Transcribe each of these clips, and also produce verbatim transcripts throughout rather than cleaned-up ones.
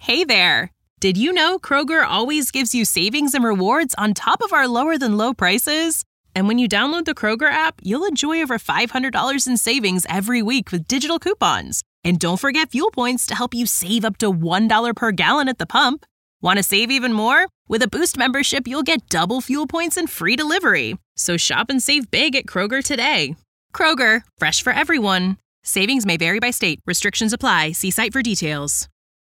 Hey there! Did you know Kroger always gives you savings and rewards on top of our lower-than-low prices? And when you download the Kroger app, you'll enjoy over five hundred dollars in savings every week with digital coupons. And don't forget fuel points to help you save up to one dollar per gallon at the pump. Want to save even more? With a Boost membership, you'll get double fuel points and free delivery. So shop and save big at Kroger today. Kroger, fresh for everyone. Savings may vary by state. Restrictions apply. See site for details.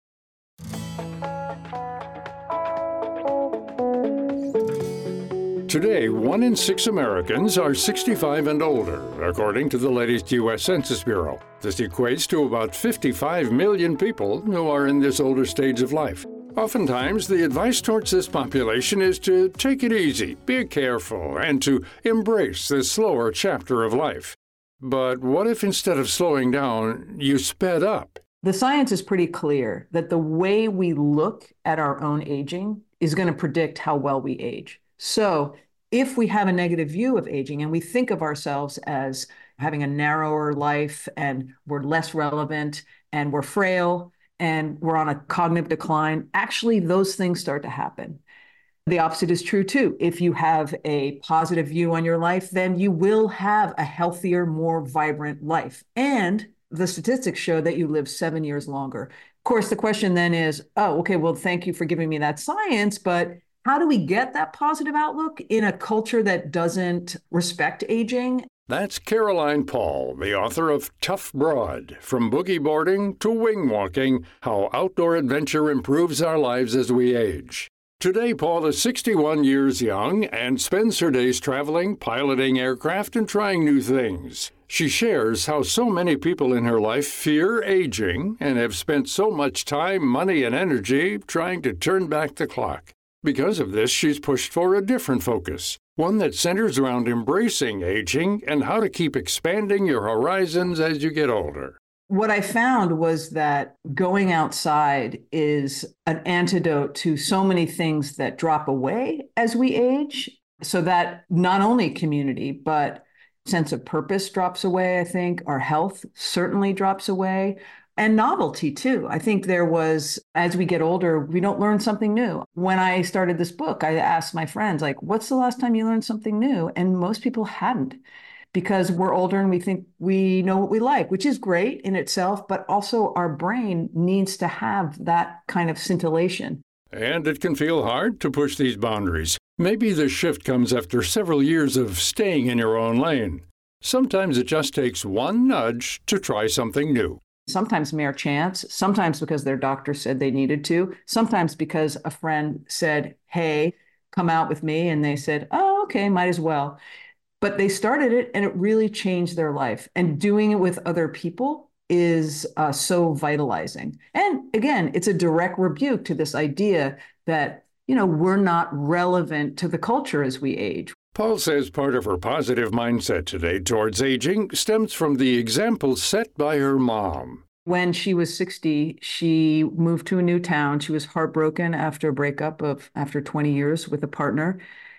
Today, one in six Americans are sixty-five and older, according to the latest U S Census Bureau. This equates to about fifty-five million people who are in this older stage of life. Oftentimes, the advice towards this population is to take it easy, be careful, and to embrace this slower chapter of life. But what if instead of slowing down, you sped up? The science is pretty clear that the way we look at our own aging is going to predict how well we age. So if we have a negative view of aging and we think of ourselves as having a narrower life and we're less relevant and we're frail and we're on a cognitive decline, actually those things start to happen. The opposite is true too. If you have a positive view on your life, then you will have a healthier, more vibrant life. And the statistics show that you live seven years longer. Of course, the question then is, oh, okay, well, thank you for giving me that science, but how do we get that positive outlook in a culture that doesn't respect aging? That's Caroline Paul, the author of Tough Broad, From Boogie Boarding to Wing Walking, How Outdoor Adventure Improves Our Lives as We Age. Today, Paul is sixty-one years young and spends her days traveling, piloting aircraft, and trying new things. She shares how so many people in her life fear aging and have spent so much time, money, and energy trying to turn back the clock. Because of this, she's pushed for a different focus, one that centers around embracing aging and how to keep expanding your horizons as you get older. What I found was that going outside is an antidote to so many things that drop away as we age. So that not only community, but sense of purpose drops away, I think. Our health certainly drops away. And novelty, too. I think there was, as we get older, we don't learn something new. When I started this book, I asked my friends, like, what's the last time you learned something new? And most people hadn't, because we're older and we think we know what we like, which is great in itself, but also our brain needs to have that kind of scintillation. And it can feel hard to push these boundaries. Maybe the shift comes after several years of staying in your own lane. Sometimes it just takes one nudge to try something new. Sometimes mere chance, sometimes because their doctor said they needed to, sometimes because a friend said, hey, come out with me. And they said, oh, okay, might as well. But they started it and it really changed their life. And doing it with other people is uh, so vitalizing. And again, it's a direct rebuke to this idea that, you know, we're not relevant to the culture as we age. Paul says part of her positive mindset today towards aging stems from the example set by her mom. When she was sixty, she moved to a new town. She was heartbroken after a breakup of after twenty years with a partner.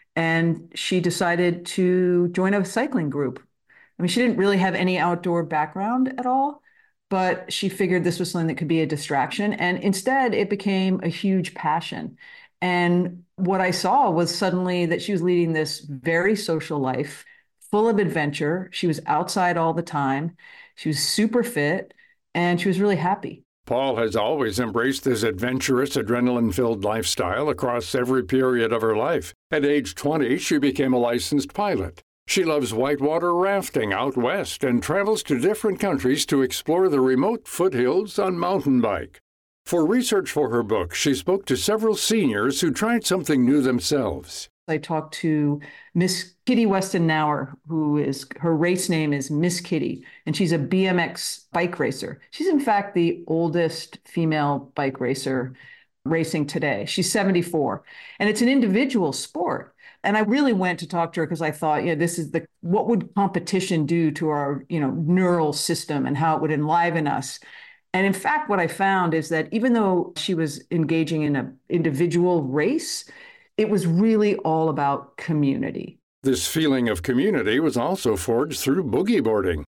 And she decided to join a cycling group. I mean, she didn't really have any outdoor background at all, but she figured this was something that could be a distraction. And instead, it became a huge passion. And what I saw was suddenly that she was leading this very social life, full of adventure. She was outside all the time. She was super fit, and she was really happy. Paul has always embraced this adventurous, adrenaline-filled lifestyle across every period of her life. At age twenty, she became a licensed pilot. She loves whitewater rafting out west and travels to different countries to explore the remote foothills on mountain bike. For research for her book, she spoke to several seniors who tried something new themselves. I talked to Miss Kitty Weston Nauer, who is, her race name is Miss Kitty, and she's a B M X bike racer. She's in fact the oldest female bike racer racing today. She's seventy-four, and it's an individual sport. And I really went to talk to her because I thought, you know, this is the, what would competition do to our, you know, neural system and how it would enliven us. And in fact, what I found is that even though she was engaging in an individual race, it was really all about community. This feeling of community was also forged through boogie boarding.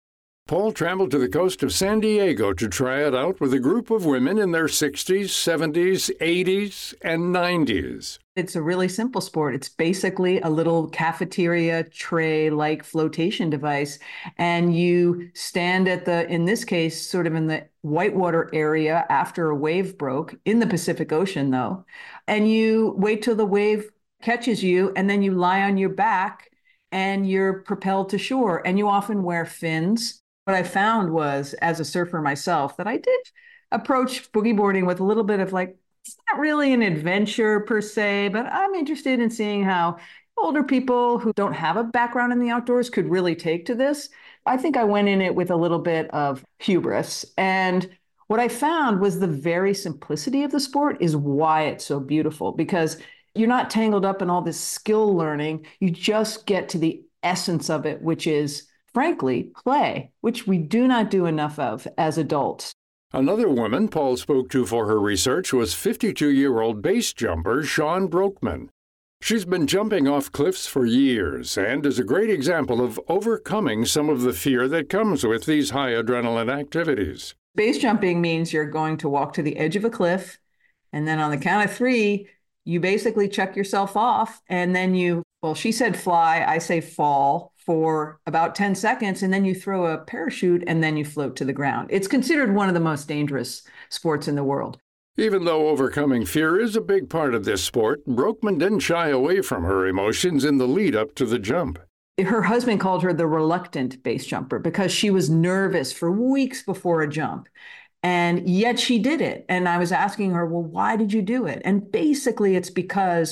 Paul traveled to the coast of San Diego to try it out with a group of women in their sixties, seventies, eighties, and nineties. It's a really simple sport. It's basically a little cafeteria tray-like flotation device. And you stand at the, in this case, sort of in the whitewater area after a wave broke, in the Pacific Ocean, though. And you wait till the wave catches you, and then you lie on your back and you're propelled to shore. And you often wear fins. What I found was, as a surfer myself, that I did approach boogie boarding with a little bit of like, it's not really an adventure per se, but I'm interested in seeing how older people who don't have a background in the outdoors could really take to this. I think I went in it with a little bit of hubris. And what I found was the very simplicity of the sport is why it's so beautiful, because you're not tangled up in all this skill learning. You just get to the essence of it, which is, frankly, play, which we do not do enough of as adults. Another woman Paul spoke to for her research was fifty-two-year-old base jumper Shawn Broekman. She's been jumping off cliffs for years and is a great example of overcoming some of the fear that comes with these high adrenaline activities. Base jumping means you're going to walk to the edge of a cliff, and then on the count of three, you basically check yourself off, and then you, well, she said fly, I say fall, for about ten seconds, and then you throw a parachute, and then you float to the ground. It's considered one of the most dangerous sports in the world. Even though overcoming fear is a big part of this sport, Broekman didn't shy away from her emotions in the lead up to the jump. Her husband called her the reluctant base jumper because she was nervous for weeks before a jump. And yet she did it. And I was asking her, well, why did you do it? And basically it's because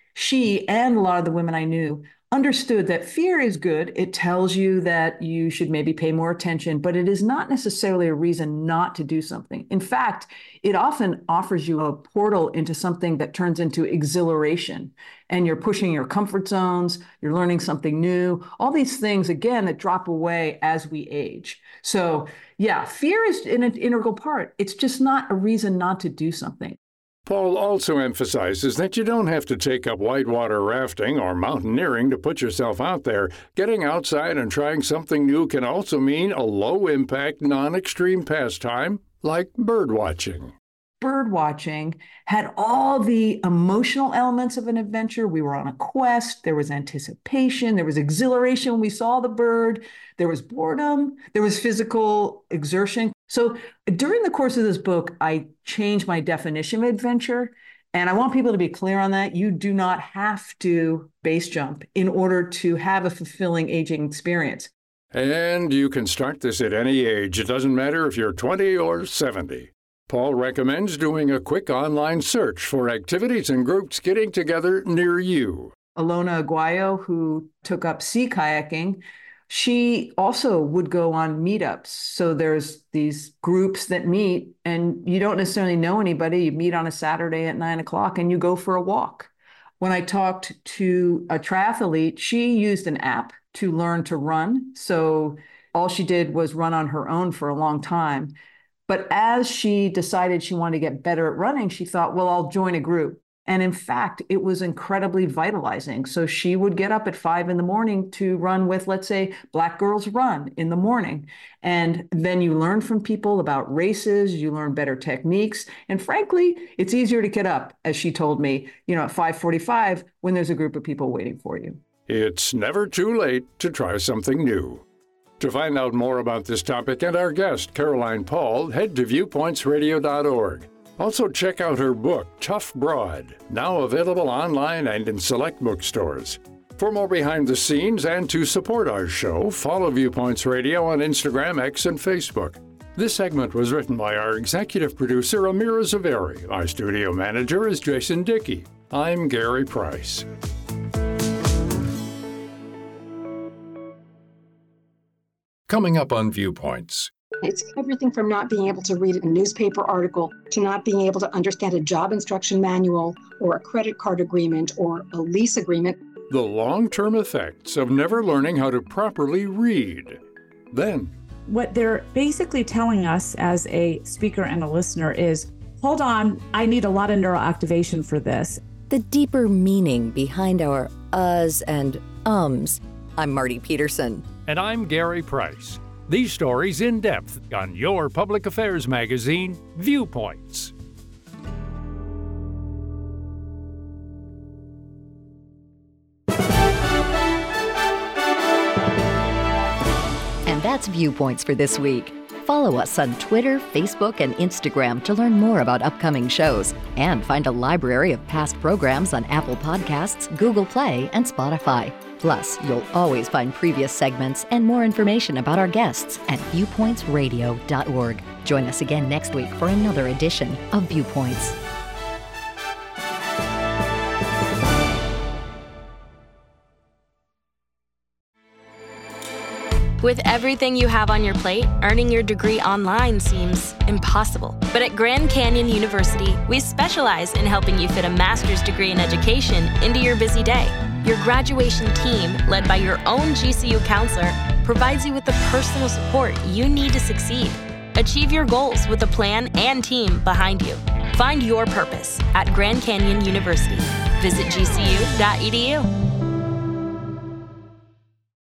she and a lot of the women I knew understood that fear is good. It tells you that you should maybe pay more attention, but it is not necessarily a reason not to do something. In fact, it often offers you a portal into something that turns into exhilaration, and you're pushing your comfort zones, you're learning something new, all these things, again, that drop away as we age. So yeah, fear is an integral part. It's just not a reason not to do something. Paul also emphasizes that you don't have to take up whitewater rafting or mountaineering to put yourself out there. Getting outside and trying something new can also mean a low-impact, non-extreme pastime like birdwatching. Birdwatching had all the emotional elements of an adventure. We were on a quest. There was anticipation. There was exhilaration when we saw the bird. There was boredom. There was physical exertion. So during the course of this book, I changed my definition of adventure. And I want people to be clear on that. You do not have to base jump in order to have a fulfilling aging experience. And you can start this at any age. It doesn't matter if you're twenty or seventy. Paul recommends doing a quick online search for activities and groups getting together near you. Alona Aguayo, who took up sea kayaking, she also would go on meetups. So there's these groups that meet, and you don't necessarily know anybody. You meet on a Saturday at nine o'clock and you go for a walk. When I talked to a triathlete, she used an app to learn to run. So all she did was run on her own for a long time. But as she decided she wanted to get better at running, she thought, well, I'll join a group. And in fact, it was incredibly vitalizing. So she would get up at five in the morning to run with, let's say, Black Girls Run in the morning. And then you learn from people about races, you learn better techniques. And frankly, it's easier to get up, as she told me, you know, at five forty-five when there's a group of people waiting for you. It's never too late to try something new. To find out more about this topic and our guest, Caroline Paul, head to viewpoints radio dot org. Also, check out her book, Tough Broad, now available online and in select bookstores. For more behind the scenes and to support our show, follow Viewpoints Radio on Instagram, X, and Facebook. This segment was written by our executive producer, Amira Zaveri. Our studio manager is Jason Dickey. I'm Gary Price. Coming up on Viewpoints. It's everything from not being able to read a newspaper article to not being able to understand a job instruction manual or a credit card agreement or a lease agreement. The long-term effects of never learning how to properly read. Then, what they're basically telling us as a speaker and a listener is, hold on, I need a lot of neural activation for this. The deeper meaning behind our uhs and ums. I'm Marty Peterson. And I'm Gary Price. These stories in depth on your public affairs magazine, Viewpoints. And that's Viewpoints for this week. Follow us on Twitter, Facebook, and Instagram to learn more about upcoming shows and find a library of past programs on Apple Podcasts, Google Play, and Spotify. Plus, you'll always find previous segments and more information about our guests at viewpoints radio dot org. Join us again next week for another edition of Viewpoints. With everything you have on your plate, earning your degree online seems impossible. But at Grand Canyon University, we specialize in helping you fit a master's degree in education into your busy day. Your graduation team, led by your own G C U counselor, provides you with the personal support you need to succeed. Achieve your goals with a plan and team behind you. Find your purpose at Grand Canyon University. Visit G C U dot E D U.